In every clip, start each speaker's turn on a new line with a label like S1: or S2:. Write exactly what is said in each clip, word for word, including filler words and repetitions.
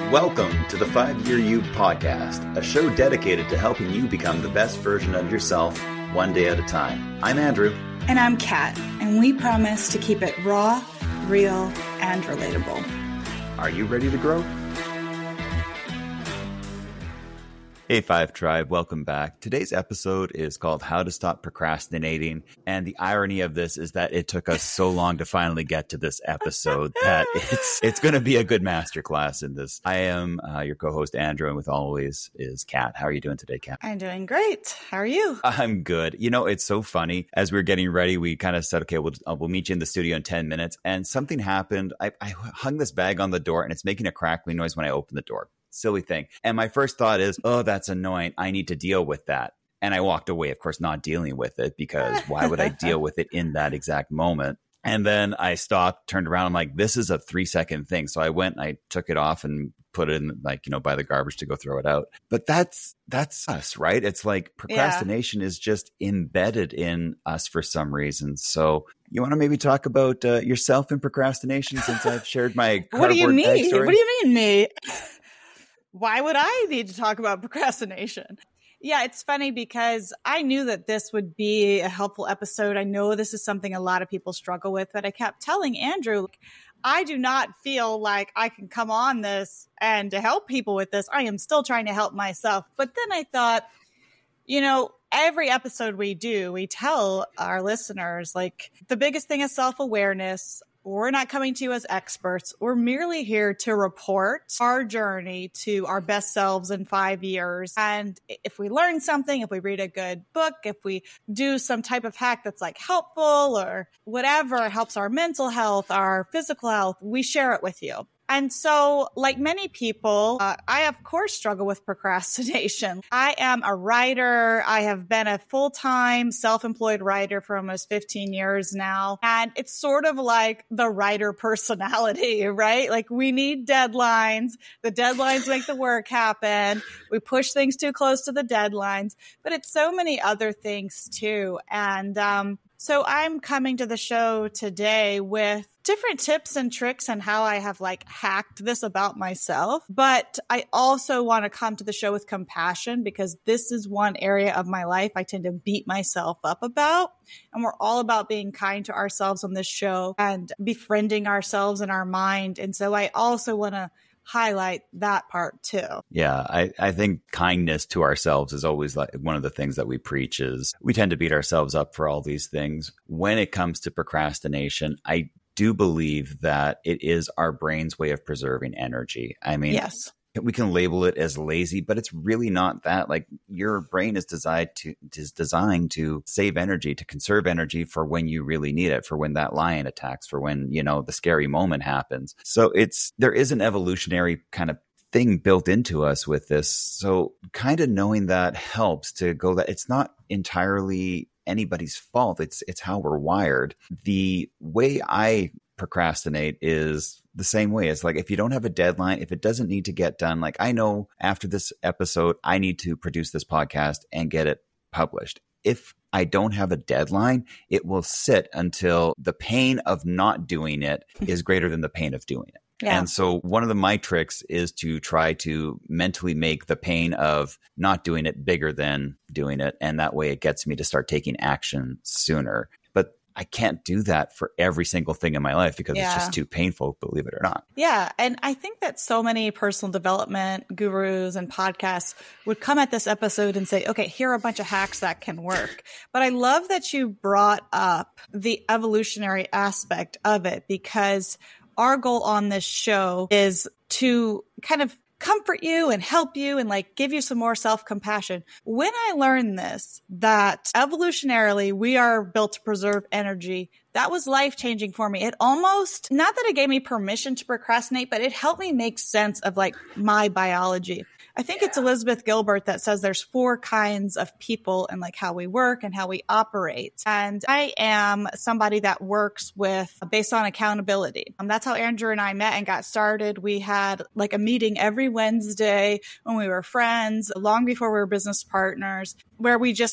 S1: Welcome to the Five Year You podcast, a show dedicated to helping you become the best version of yourself one day at a time. I'm Andrew.
S2: And I'm Kat, and we promise to keep it raw, real, and relatable.
S1: Are you ready to grow? Hey Five Tribe, welcome back. Today's episode is called How to Stop Procrastinating. And the irony of this is that it took us so long to finally get to this episode that it's it's going to be a good masterclass in this. I am uh, your co-host Andrew, and with always is Kat. How are you doing today, Kat?
S2: I'm doing great. How are you?
S1: I'm good. You know, it's so funny. As we were getting ready, we kind of said, okay, we'll, uh, we'll meet you in the studio in ten minutes. And something happened. I, I hung this bag on the door and it's making a crackling noise when I open the door. Silly thing. And my first thought is, oh, that's annoying. I need to deal with that. And I walked away, of course, not dealing with it, because why would I deal with it in that exact moment? And then I stopped, turned around. I'm like, this is a three second thing. So I went and I took it off and put it in, like, you know, by the garbage to go throw it out. But that's, that's us, right? It's like procrastination yeah. is just embedded in us for some reason. So you want to maybe talk about uh, yourself in procrastination, since I've shared my cardboard
S2: What do you mean?
S1: story?
S2: What do you mean me? Why would I need to talk about procrastination? Yeah, it's funny because I knew that this would be a helpful episode. I know this is something a lot of people struggle with, but I kept telling Andrew, I do not feel like I can come on this and to help people with this. I am still trying to help myself. But then I thought, you know, every episode we do, we tell our listeners, like, the biggest thing is self-awareness. We're not coming to you as experts. We're merely here to report our journey to our best selves in five years. And if we learn something, if we read a good book, if we do some type of hack that's like helpful or whatever helps our mental health, our physical health, we share it with you. And so, like many people, uh, I, of course, struggle with procrastination. I am a writer. I have been a full-time self-employed writer for almost fifteen years now. And it's sort of like the writer personality, right? Like, we need deadlines. The deadlines make the work happen. We push things too close to the deadlines. But it's so many other things, too. And um, so I'm coming to the show today with different tips and tricks and how I have like hacked this about myself. But I also want to come to the show with compassion, because this is one area of my life I tend to beat myself up about. And we're all about being kind to ourselves on this show and befriending ourselves in our mind. And so I also want to highlight that part too.
S1: Yeah, I, I think kindness to ourselves is always like one of the things that we preach. Is we tend to beat ourselves up for all these things. When it comes to procrastination, I do believe that it is our brain's way of preserving energy. I mean,
S2: yes,
S1: we can label it as lazy, but it's really not that. Like, your brain is designed to is designed to save energy, to conserve energy for when you really need it, for when that lion attacks, for when, you know, the scary moment happens. So it's there is an evolutionary kind of thing built into us with this. So kind of knowing that helps to go that it's not entirely anybody's fault. It's it's how we're wired. The way I procrastinate is the same way. It's like, if you don't have a deadline, if it doesn't need to get done, like, I know after this episode, I need to produce this podcast and get it published. If I don't have a deadline, it will sit until the pain of not doing it is greater than the pain of doing it. Yeah. And so one of the, my tricks is to try to mentally make the pain of not doing it bigger than doing it. And that way it gets me to start taking action sooner. But I can't do that for every single thing in my life because yeah. it's just too painful, believe it or not.
S2: Yeah. And I think that so many personal development gurus and podcasts would come at this episode and say, okay, here are a bunch of hacks that can work. But I love that you brought up the evolutionary aspect of it, because our goal on this show is to kind of comfort you and help you and like give you some more self-compassion. When I learned this, that evolutionarily we are built to preserve energy, that was life-changing for me. It almost, not that it gave me permission to procrastinate, but it helped me make sense of like my biology. I think it's Elizabeth Gilbert that says there's four kinds of people and like how we work and how we operate. And I am somebody that works with based on accountability. Um, that's how Andrew and I met and got started. We had like a meeting every Wednesday when we were friends, long before we were business partners, where we just like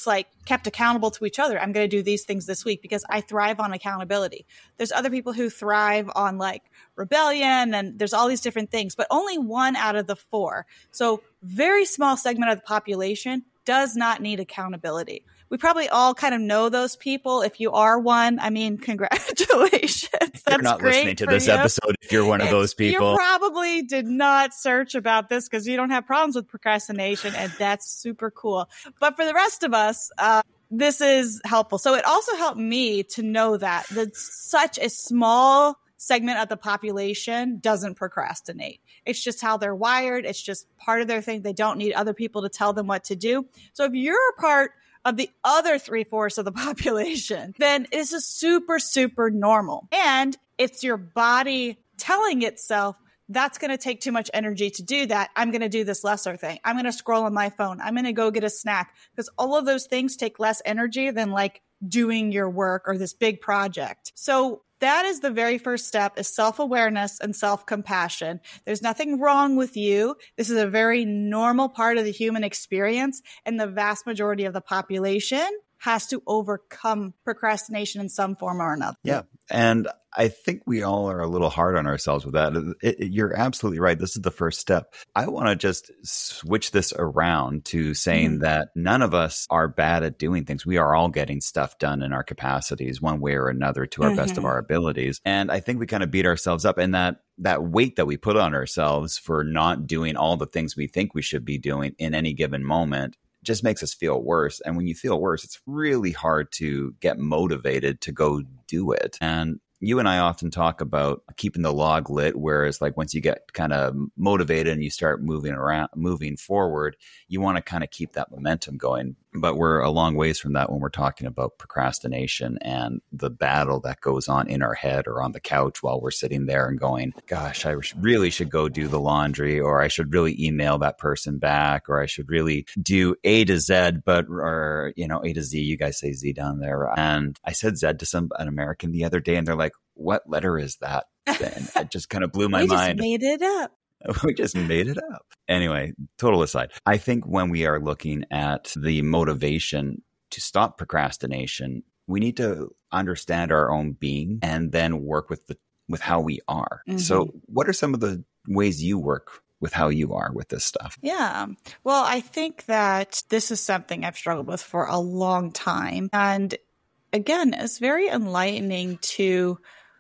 S2: kept accountable to each other. I'm going to do these things this week because I thrive on accountability. There's other people who thrive on like rebellion, and there's all these different things, but only one out of the four. So very small segment of the population does not need accountability. We probably all kind of know those people. If you are one, I mean, congratulations. That's
S1: you're not
S2: great
S1: listening to
S2: for
S1: this
S2: you.
S1: episode if you're one of those people.
S2: You probably did not search about this because you don't have problems with procrastination, and that's super cool. But for the rest of us, uh, this is helpful. So it also helped me to know that that such a small segment of the population doesn't procrastinate. It's just how they're wired. It's just part of their thing. They don't need other people to tell them what to do. So if you're a part of the other three-fourths of the population, then it's just super, super normal. And it's your body telling itself, that's going to take too much energy to do that. I'm going to do this lesser thing. I'm going to scroll on my phone. I'm going to go get a snack, because all of those things take less energy than like doing your work or this big project. So that is the very first step, is self-awareness and self-compassion. There's nothing wrong with you. This is a very normal part of the human experience, and the vast majority of the population has to overcome procrastination in some form or another.
S1: Yeah. And I think we all are a little hard on ourselves with that. It, it, you're absolutely right. This is the first step. I want to just switch this around to saying mm-hmm. that none of us are bad at doing things. We are all getting stuff done in our capacities one way or another to our mm-hmm. best of our abilities. And I think we kind of beat ourselves up, and that that weight that we put on ourselves for not doing all the things we think we should be doing in any given moment just makes us feel worse. And when you feel worse, it's really hard to get motivated to go do it. And you and I often talk about keeping the log lit, whereas like once you get kind of motivated and you start moving around, moving forward, you want to kind of keep that momentum going. But we're a long ways from that when we're talking about procrastination and the battle that goes on in our head or on the couch while we're sitting there and going, gosh, I really should go do the laundry, or I should really email that person back, or I should really do A to Z, but, or, you know, A to Z, you guys say Z down there. And I said Z to some, an American the other day, and they're like, what letter is that? And it just kind of blew my
S2: we
S1: mind.
S2: We just made it up.
S1: We just made it up. Anyway, total aside. I think when we are looking at the motivation to stop procrastination, we need to understand our own being and then work with the with how we are. Mm-hmm. So what are some of the ways you work with how you are with this stuff?
S2: Yeah. Well, I think that this is something I've struggled with for a long time. And again, it's very enlightening to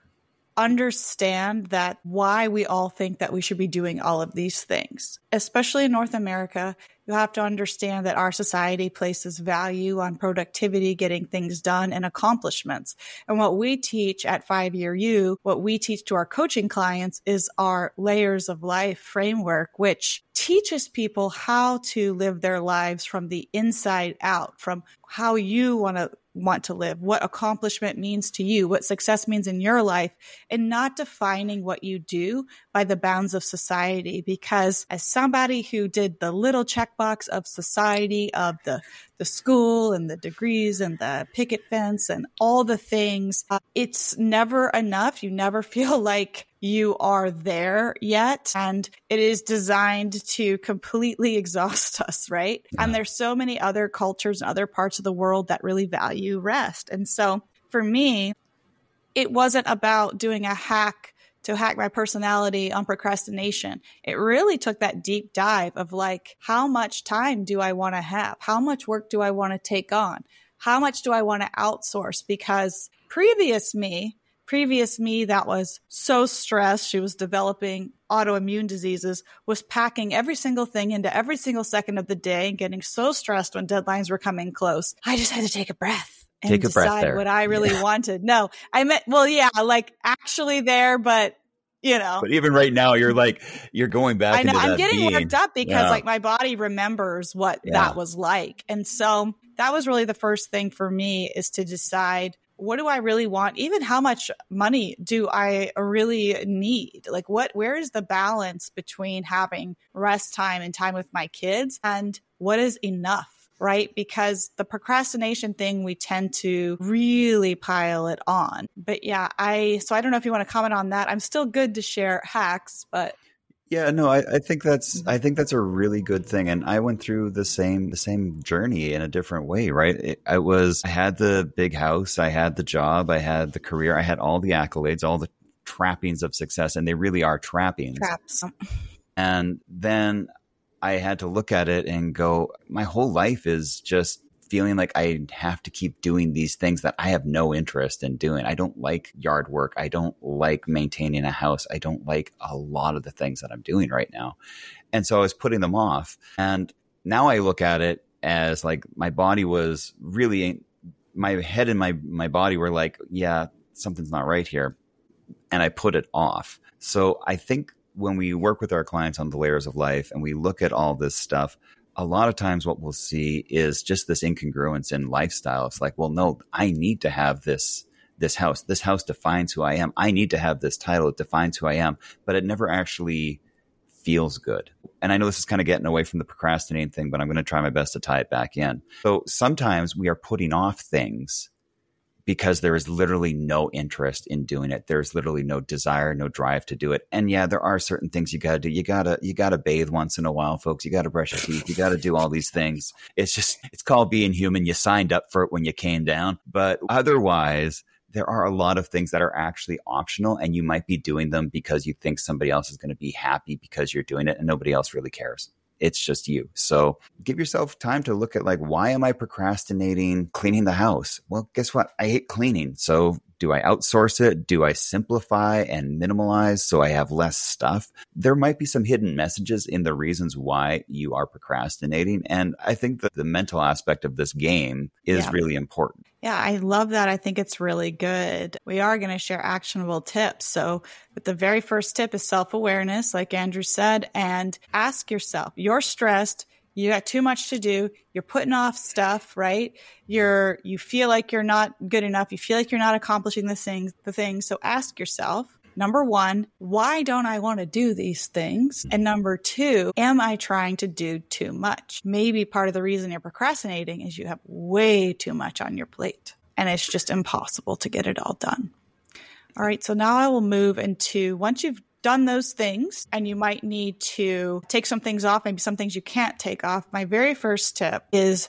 S2: understand that why we all think that we should be doing all of these things. Especially in North America, you have to understand that our society places value on productivity, getting things done, and accomplishments. And what we teach at Five Year You, what we teach to our coaching clients, is our layers of life framework, which teaches people how to live their lives from the inside out, from how you want to want to live, what accomplishment means to you, what success means in your life, and not defining what you do by the bounds of society. Because as somebody who did the little checkbox of society, of the the school and the degrees and the picket fence and all the things, uh, it's never enough. You never feel like you are there yet. And it is designed to completely exhaust us, right? Yeah. And there's so many other cultures and other parts of the world that really value rest. And so for me, it wasn't about doing a hack to hack my personality on procrastination. It really took that deep dive of like, how much time do I want to have? How much work do I want to take on? How much do I want to outsource? Because previous me, previous me that was so stressed, she was developing autoimmune diseases, was packing every single thing into every single second of the day and getting so stressed when deadlines were coming close. I just had to take a breath. And
S1: Take a
S2: decide
S1: breath there.
S2: What I really
S1: yeah.
S2: wanted. No, I meant, well, yeah, like actually there, but you know.
S1: But even right now, you're like, you're going back
S2: I know,
S1: into that
S2: I'm getting
S1: being.
S2: worked up because yeah. like my body remembers what yeah. that was like. And so that was really the first thing for me, is to decide, what do I really want? Even how much money do I really need? Like what, where is the balance between having rest time and time with my kids, and what is enough? Right? Because the procrastination thing, we tend to really pile it on. But yeah, I, so I don't know if you want to comment on that. I'm still good to share hacks, but.
S1: Yeah, no, I, I think that's I think that's a really good thing, and I went through the same the same journey in a different way, right? It, I was I had the big house, I had the job, I had the career, I had all the accolades, all the trappings of success, and they really are trappings.
S2: Traps.
S1: And then I had to look at it and go, my whole life is just feeling like I have to keep doing these things that I have no interest in doing. I don't like yard work. I don't like maintaining a house. I don't like a lot of the things that I'm doing right now. And so I was putting them off. And now I look at it as like my body was really, my head and my, my body were like, yeah, something's not right here. And I put it off. So I think when we work with our clients on the layers of life and we look at all this stuff, a lot of times what we'll see is just this incongruence in lifestyle. It's like, well, no, I need to have this, this house. This house defines who I am. I need to have this title. It defines who I am, but it never actually feels good. And I know this is kind of getting away from the procrastinating thing, but I'm going to try my best to tie it back in. So sometimes we are putting off things because there is literally no interest in doing it. There's literally no desire, no drive to do it. And yeah, there are certain things you got to do. You got to, you got to bathe once in a while, folks. You got to brush your teeth. You got to do all these things. It's just, it's called being human. You signed up for it when you came down. But otherwise, there are a lot of things that are actually optional, and you might be doing them because you think somebody else is going to be happy because you're doing it and nobody else really cares. It's just you. So give yourself time to look at like, why am I procrastinating cleaning the house? Well, guess what? I hate cleaning. So do I outsource it? Do I simplify and minimalize so I have less stuff? There might be some hidden messages in the reasons why you are procrastinating. And I think that the mental aspect of this game is
S2: Yeah.
S1: really important.
S2: Yeah, I love that. I think it's really good. We are going to share actionable tips. So but the very first tip is self-awareness, like Andrew said, and ask yourself, you're stressed. You got too much to do. You're putting off stuff, right? You're, you feel like you're not good enough. You feel like you're not accomplishing the things, the things. So ask yourself, number one, why don't I want to do these things? And number two, am I trying to do too much? Maybe part of the reason you're procrastinating is you have way too much on your plate and it's just impossible to get it all done. All right. So now I will move into, once you've done those things and you might need to take some things off, maybe some things you can't take off. My very first tip is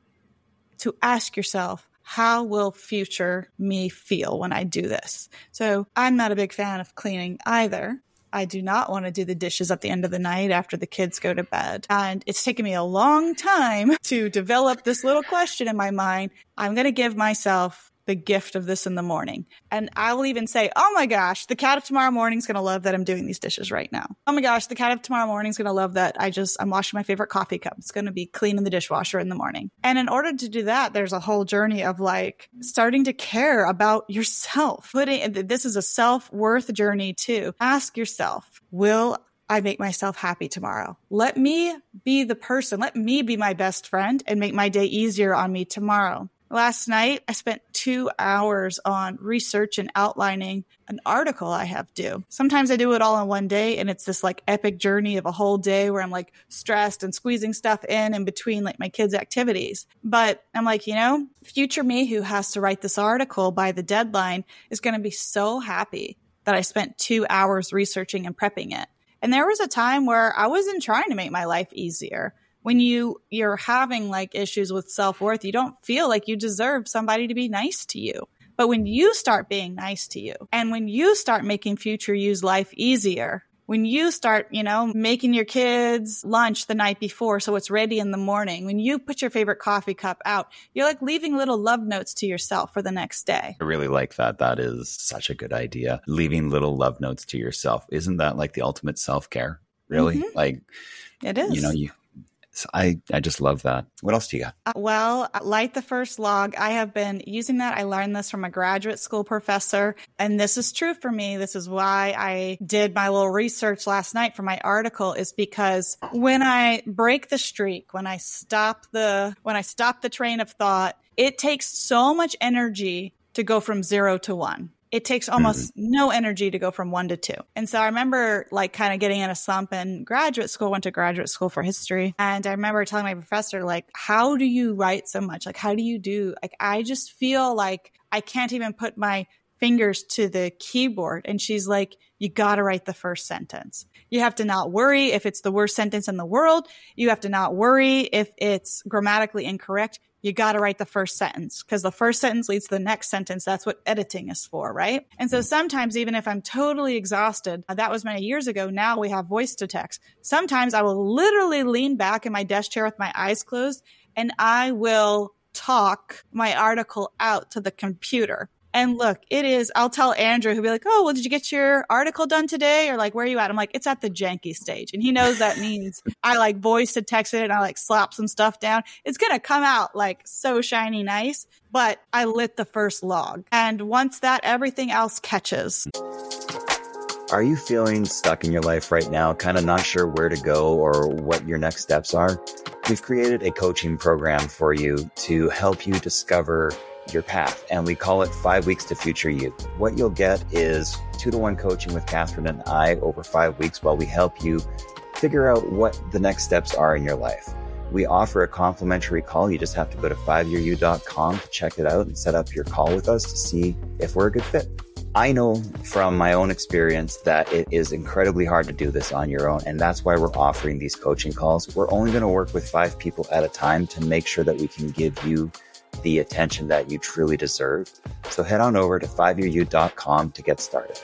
S2: to ask yourself, how will future me feel when I do this? So I'm not a big fan of cleaning either. I do not want to do the dishes at the end of the night after the kids go to bed. And it's taken me a long time to develop this little question in my mind. I'm going to give myself the gift of this in the morning. And I will even say, oh my gosh, the cat of tomorrow morning is going to love that I'm doing these dishes right now. Oh my gosh, the cat of tomorrow morning is going to love that I just, I'm washing my favorite coffee cup. It's going to be clean in the dishwasher in the morning. And in order to do that, there's a whole journey of like starting to care about yourself. Putting, this is a self-worth journey too. Ask yourself, will I make myself happy tomorrow? Let me be the person. Let me be my best friend and make my day easier on me tomorrow. Last night, I spent two hours on research and outlining an article I have due. Sometimes I do it all in one day, and it's this like epic journey of a whole day where I'm like stressed and squeezing stuff in in between like my kids' activities. But I'm like, you know, future me who has to write this article by the deadline is going to be so happy that I spent two hours researching and prepping it. And there was a time where I wasn't trying to make my life easier. When you, you're having like issues with self-worth, you don't feel like you deserve somebody to be nice to you. But when you start being nice to you and when you start making future you's life easier, when you start, you know, making your kids lunch the night before so it's ready in the morning, when you put your favorite coffee cup out, you're like leaving little love notes to yourself for the next day.
S1: I really like that. That is such a good idea. Leaving little love notes to yourself. Isn't that like the ultimate self-care? Really? Mm-hmm. Like,
S2: it is.
S1: You know, you. So I, I just love that. What else do you got?
S2: Uh, well, Light the First Log. I have been using that. I learned this from a graduate school professor, and this is true for me. This is why I did my little research last night for my article, is because when I break the streak, when I stop the, when I stop the train of thought, it takes so much energy to go from zero to one. It takes almost mm-hmm. no energy to go from one to two. And so I remember like kind of getting in a slump in graduate school, went to graduate school for history. And I remember telling my professor, like, how do you write so much? Like, how do you do? Like, I just feel like I can't even put my fingers to the keyboard and she's like, you got to write the first sentence. You have to not worry if it's the worst sentence in the world. You have to not worry if it's grammatically incorrect. You got to write the first sentence because the first sentence leads to the next sentence. That's what editing is for, right? And so sometimes even if I'm totally exhausted, that was many years ago. Now we have voice to text. Sometimes I will literally lean back in my desk chair with my eyes closed and I will talk my article out to the computer. And look, it is, I'll tell Andrew, who'll be like, oh, well, did you get your article done today? Or like, where are you at? I'm like, it's at the janky stage. And he knows that means I like voice to text it and I like slap some stuff down. It's going to come out like so shiny nice, but I lit the first log. And once that, everything else catches.
S1: Are you feeling stuck in your life right now, kind of not sure where to go or what your next steps are? We've created a coaching program for you to help you discover your path, and we call it Five Weeks to Future You. What you'll get is two-to-one coaching with Catherine and I over five weeks while we help you figure out what the next steps are in your life. We offer a complimentary call. You just have to go to five year u dot com to check it out and set up your call with us to see if we're a good fit. I know from my own experience that it is incredibly hard to do this on your own, and that's why we're offering these coaching calls. We're only going to work with five people at a time to make sure that we can give you the attention that you truly deserve. So head on over to five year u dot com to get started.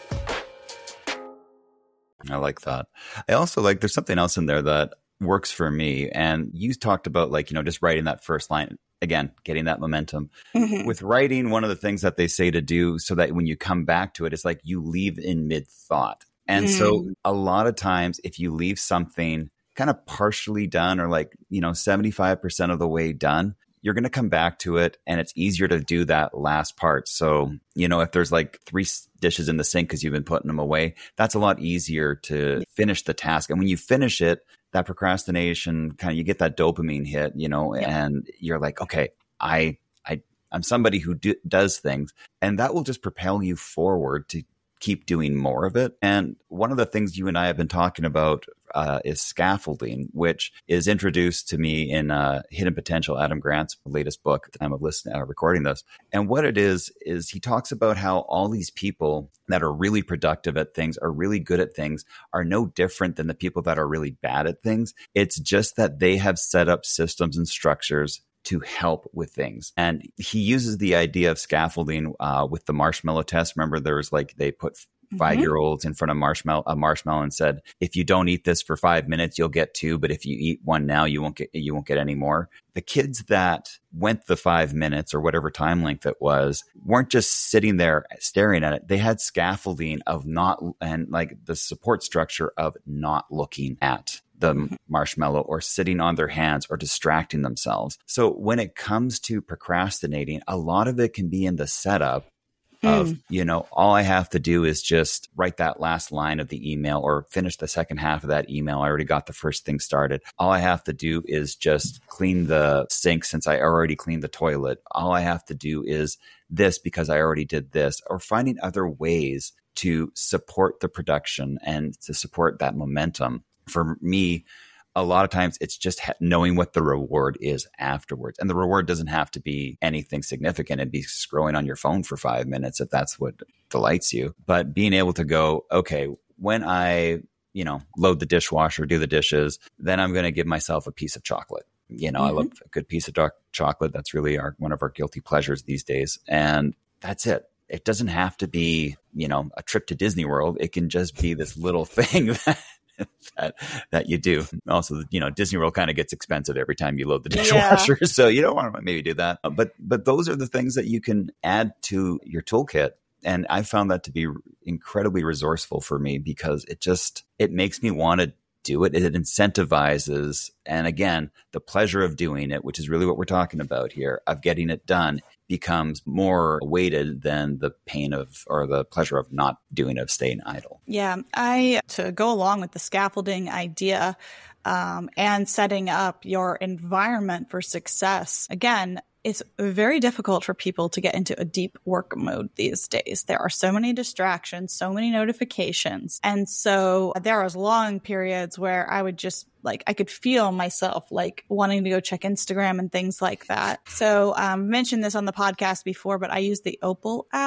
S1: I like that. I also like, there's something else in there that works for me. And you talked about like, you know, just writing that first line, again, getting that momentum. Mm-hmm. With writing, one of the things that they say to do so that when you come back to it, it's like you leave in mid thought. And mm. so a lot of times if you leave something kind of partially done or like, you know, seventy-five percent of the way done, you're going to come back to it and it's easier to do that last part. So, you know, if there's like three dishes in the sink because you've been putting them away, that's a lot easier to finish the task. And when you finish it, that procrastination kind of, you get that dopamine hit, you know, yeah. and you're like, okay, I, I, I'm somebody who do, does things, and that will just propel you forward to keep doing more of it. And one of the things you and I have been talking about uh, is scaffolding, which is introduced to me in uh, Hidden Potential, Adam Grant's latest book at the time of listening, uh, recording this. And what it is, is he talks about how all these people that are really productive at things, are really good at things, are no different than the people that are really bad at things. It's just that they have set up systems and structures to help with things. And he uses the idea of scaffolding uh, with the marshmallow test. Remember, there was like, they put five-year-olds in front of marshmallow, a marshmallow and said, if you don't eat this for five minutes, you'll get two. But if you eat one now, you won't get, you won't get any more. The kids that went the five minutes or whatever time length it was, weren't just sitting there staring at it. They had scaffolding of not, and like the support structure of not looking at the marshmallow or sitting on their hands or distracting themselves. So when it comes to procrastinating, a lot of it can be in the setup of, mm. you know, all I have to do is just write that last line of the email or finish the second half of that email. I already got the first thing started. All I have to do is just clean the sink since I already cleaned the toilet. All I have to do is this because I already did this, or finding other ways to support the production and to support that momentum. For me, a lot of times it's just ha- knowing what the reward is afterwards. And the reward doesn't have to be anything significant. It'd be scrolling on your phone for five minutes if that's what delights you. But being able to go, okay, when I, you know, load the dishwasher, do the dishes, then I'm going to give myself a piece of chocolate. You know, mm-hmm. I love a good piece of dark chocolate. That's really our, one of our guilty pleasures these days. And that's it. It doesn't have to be, you know, a trip to Disney World. It can just be this little thing that that that you do. Also, you know, Disney World kind of gets expensive every time you load the dishwasher. Yeah. So you don't want to maybe do that. But but those are the things that you can add to your toolkit. And I found that to be incredibly resourceful for me because it just, it makes me want to do it. It incentivizes. And again, the pleasure of doing it, which is really what we're talking about here, of getting it done, becomes more weighted than the pain of, or the pleasure of not doing it, of staying idle.
S2: Yeah. I, to go along with the scaffolding idea, um, and setting up your environment for success, again, it's very difficult for people to get into a deep work mode these days. There are so many distractions, so many notifications. And so there was long periods where I would just like, I could feel myself like wanting to go check Instagram and things like that. So um, I mentioned this on the podcast before, but I use the Opal app.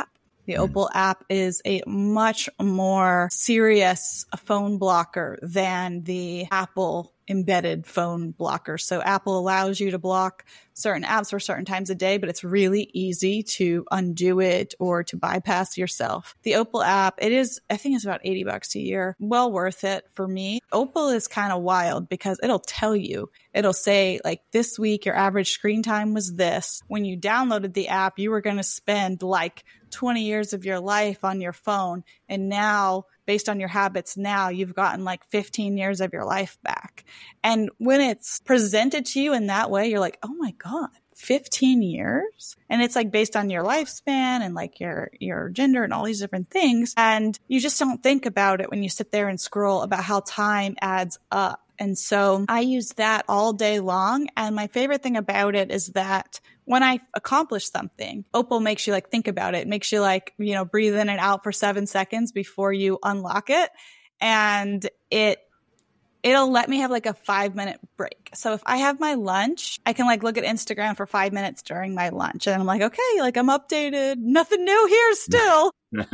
S2: The Opal app is a much more serious phone blocker than the Apple embedded phone blocker. So Apple allows you to block certain apps for certain times a day, but it's really easy to undo it or to bypass yourself. The Opal app, it is, I think it's about eighty bucks a year. Well worth it for me. Opal is kind of wild because it'll tell you, it'll say like this week, your average screen time was this. When you downloaded the app, you were going to spend like twenty years of your life on your phone. And now, based on your habits now, you've gotten like fifteen years of your life back. And when it's presented to you in that way, you're like, oh my God, fifteen years? And it's like based on your lifespan and like your, your gender and all these different things. And you just don't think about it when you sit there and scroll about how time adds up. And so I use that all day long. And my favorite thing about it is that when I accomplish something, Opal makes you like think about it. It makes you like, you know, breathe in and out for seven seconds before you unlock it. And it, it'll let me have like a five minute break. So if I have my lunch, I can like look at Instagram for five minutes during my lunch. And I'm like, okay, like I'm updated. Nothing new here still.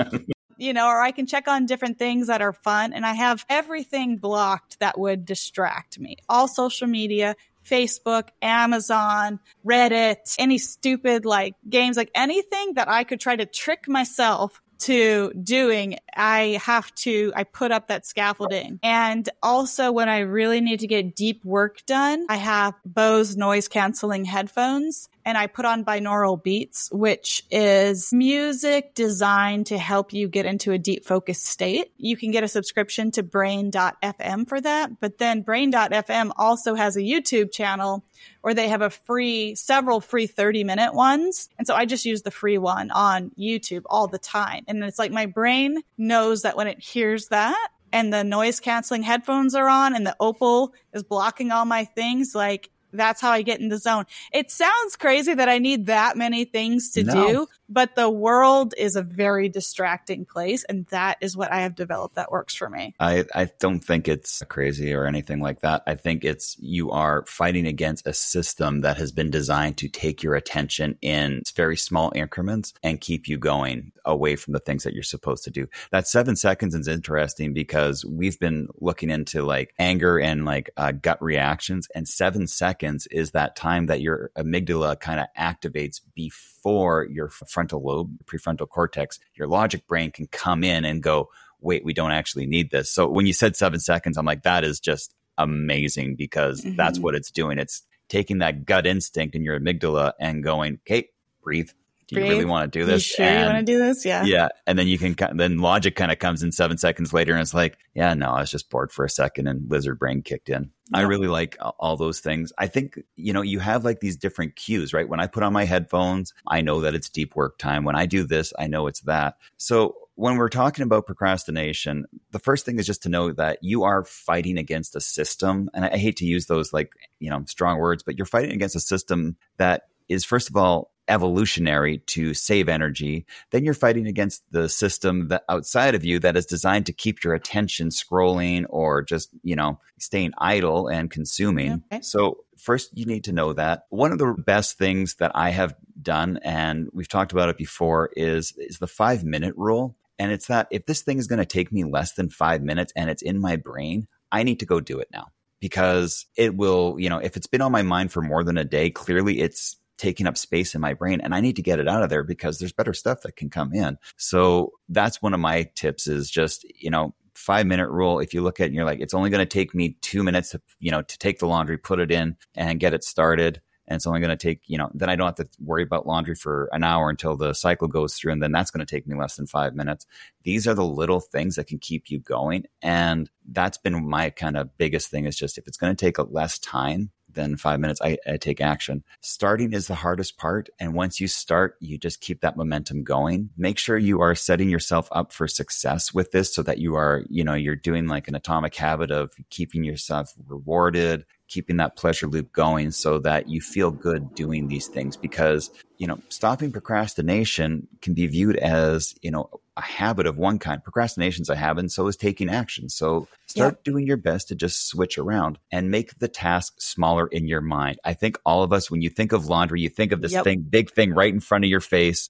S2: You know, or I can check on different things that are fun. And I have everything blocked that would distract me. All social media, Facebook, Amazon, Reddit, any stupid like games, like anything that I could try to trick myself to doing, I have to, I put up that scaffolding. And also when I really need to get deep work done, I have Bose noise canceling headphones. And I put on binaural beats, which is music designed to help you get into a deep focused state. You can get a subscription to brain dot f m for that. But then brain dot f m also has a YouTube channel where they have a free, several free thirty minute ones. And so I just use the free one on YouTube all the time. And it's like my brain knows that when it hears that and the noise canceling headphones are on and the Opal is blocking all my things, like, that's how I get in the zone. It sounds crazy that I need that many things to no. do, but the world is a very distracting place. And that is what I have developed that works for me.
S1: I, I don't think it's crazy or anything like that. I think it's you are fighting against a system that has been designed to take your attention in very small increments and keep you going away from the things that you're supposed to do. That seven seconds is interesting because we've been looking into like anger and like uh, gut reactions, and seven seconds is that time that your amygdala kind of activates before your frontal lobe, prefrontal cortex. Your logic brain can come in and go, wait, we don't actually need this. So when you said seven seconds, I'm like, that is just amazing because mm-hmm. that's what it's doing. It's taking that gut instinct in your amygdala and going, okay, breathe. Do you breathe. really want to do this?
S2: You sure and, you want to do this? Yeah.
S1: Yeah. And then you can, then logic kind of comes in seven seconds later and it's like, yeah, no, I was just bored for a second and lizard brain kicked in. Yeah. I really like all those things. I think, you know, you have like these different cues, right? When I put on my headphones, I know that it's deep work time. When I do this, I know it's that. So when we're talking about procrastination, the first thing is just to know that you are fighting against a system. And I hate to use those like, you know, strong words, but you're fighting against a system that is, first of all, evolutionary to save energy. Then you're fighting against the system that outside of you that is designed to keep your attention scrolling or just, you know, staying idle and consuming. Okay. So first you need to know that. One of the best things that I have done, and we've talked about it before, is, is the five minute rule. And it's that if this thing is going to take me less than five minutes and it's in my brain, I need to go do it now because it will, you know, if it's been on my mind for more than a day, clearly it's taking up space in my brain and I need to get it out of there because there's better stuff that can come in. So that's one of my tips is just, you know, five minute rule. If you look at it and you're like, it's only going to take me two minutes to, you know, to take the laundry, put it in and get it started. And it's only going to take, you know, then I don't have to worry about laundry for an hour until the cycle goes through. And then that's going to take me less than five minutes. These are the little things that can keep you going. And that's been my kind of biggest thing is just if it's going to take a less time than five minutes, I, I take action. Starting is the hardest part. And once you start, you just keep that momentum going. Make sure you are setting yourself up for success with this so that you are, you know, you're doing like an atomic habit of keeping yourself rewarded, keeping that pleasure loop going so that you feel good doing these things because, you know, stopping procrastination can be viewed as, you know, a habit of one kind. Procrastination is a habit, and so is taking action. So start yeah. doing your best to just switch around and make the task smaller in your mind. I think all of us, when you think of laundry, you think of this yep. thing, big thing right in front of your face.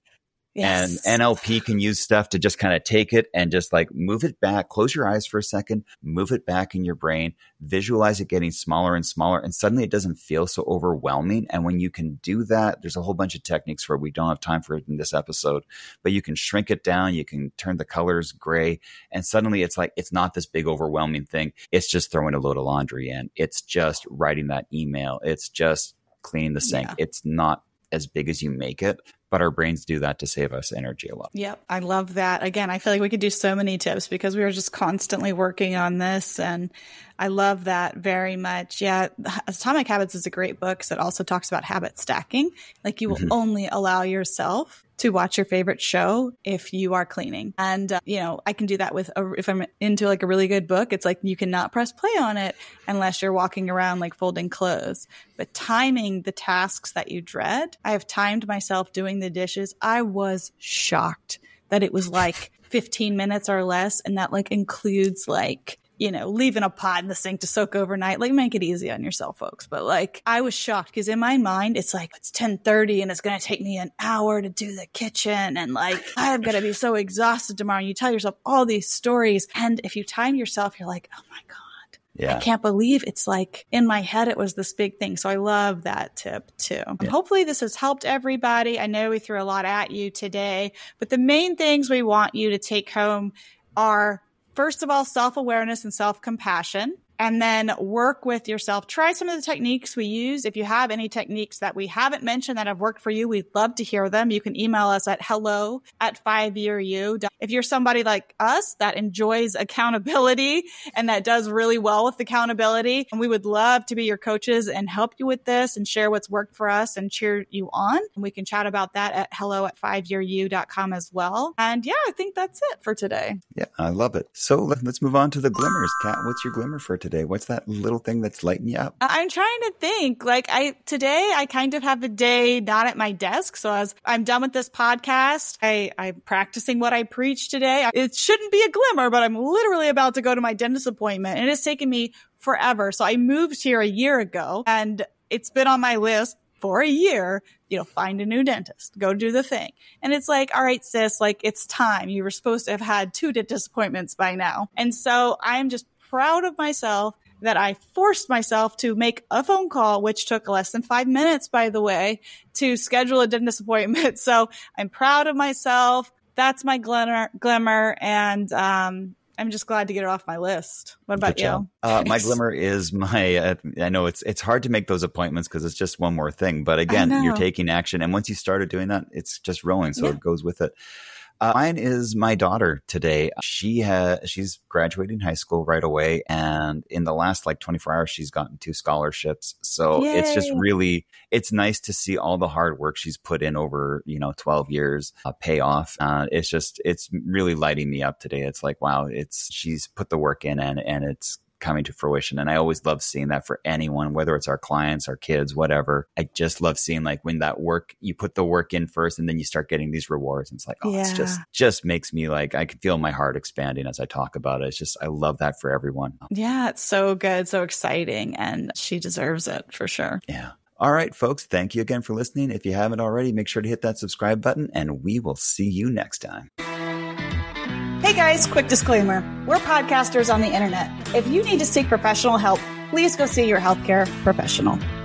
S2: Yes.
S1: And N L P can use stuff to just kind of take it and just like move it back, close your eyes for a second, move it back in your brain, visualize it getting smaller and smaller. And suddenly it doesn't feel so overwhelming. And when you can do that, there's a whole bunch of techniques where we don't have time for it in this episode, but you can shrink it down. You can turn the colors gray. And suddenly it's like, it's not this big overwhelming thing. It's just throwing a load of laundry in. It's just writing that email. It's just cleaning the sink.
S2: Yeah.
S1: It's not as big as you make it. But our brains do that to save us energy a lot.
S2: Yep. I love that. Again, I feel like we could do so many tips because we were just constantly working on this. And I love that very much. Yeah. Atomic Habits is a great book because it also talks about habit stacking. Like you will mm-hmm. only allow yourself to watch your favorite show if you are cleaning. And, uh, you know, I can do that with, a, if I'm into like a really good book, it's like you cannot press play on it unless you're walking around like folding clothes. But timing the tasks that you dread, I have timed myself doing the dishes. I was shocked that it was like fifteen minutes or less. And that like includes like, you know, leaving a pot in the sink to soak overnight. Like, make it easy on yourself, folks. But like, I was shocked because in my mind, it's like, it's ten thirty and it's going to take me an hour to do the kitchen. And like, I'm going to be so exhausted tomorrow. And you tell yourself all these stories. And if you time yourself, you're like, oh my God.
S1: Yeah.
S2: I can't believe it's like in my head, it was this big thing. So I love that tip too. Yeah. Hopefully this has helped everybody. I know we threw a lot at you today, but the main things we want you to take home are, first of all, self-awareness and self-compassion, and then work with yourself. Try some of the techniques we use. If you have any techniques that we haven't mentioned that have worked for you, we'd love to hear them. You can email us at hello at five year you. If you're somebody like us that enjoys accountability and that does really well with accountability, and we would love to be your coaches and help you with this and share what's worked for us and cheer you on. And we can chat about that at hello at five year you dot com as well. And yeah, I think that's it for today.
S1: Yeah, I love it. So let's move on to the glimmers. Kat, what's your glimmer for today? What's that little thing that's lighting you up?
S2: I'm trying to think. Like I today, I kind of have a day not at my desk. So as I'm done with this podcast, I, I'm practicing what I preach today. It shouldn't be a glimmer, but I'm literally about to go to my dentist appointment, and it's taken me forever. So I moved here a year ago, and it's been on my list for a year, you know, find a new dentist, go do the thing. And it's like, all right, sis, like it's time. You were supposed to have had two dentist appointments by now. And so I'm just proud of myself that I forced myself to make a phone call, which took less than five minutes, by the way, to schedule a dentist appointment. So I'm proud of myself. That's my glimmer, glimmer. And, um, I'm just glad to get it off my list. What about
S1: Good
S2: you?
S1: Uh, my glimmer is my, uh, I know it's it's hard to make those appointments because it's just one more thing. But again, you're taking action. And once you started doing that, it's just rolling. So yeah. It goes with it. Uh, mine is my daughter today. She has, she's graduating high school right away. And in the last like twenty-four hours, she's gotten two scholarships. So Yay. It's just really, it's nice to see all the hard work she's put in over, you know, twelve years uh, pay off. Uh, it's just, it's really lighting me up today. It's like, wow, it's, she's put the work in and, and it's coming to fruition. And I always love seeing that for anyone, whether it's our clients, our kids, whatever. I just love seeing like when that work, you put the work in first and then you start getting these rewards. And it's like, oh, yeah. it's just, just makes me like, I can feel my heart expanding as I talk about it. It's just, I love that for everyone.
S2: Yeah. It's so good. So exciting. And she deserves it for sure.
S1: Yeah. All right, folks. Thank you again for listening. If you haven't already, make sure to hit that subscribe button and we will see you next time.
S2: Hey guys, quick disclaimer. We're podcasters on the internet. If you need to seek professional help, please go see your healthcare professional.